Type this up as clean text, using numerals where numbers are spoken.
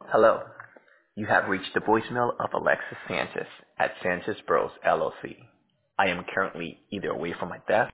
Hello. You have reached the voicemail of Alexis Sanchez at Sanchez Bros LLC. I am currently either away from my desk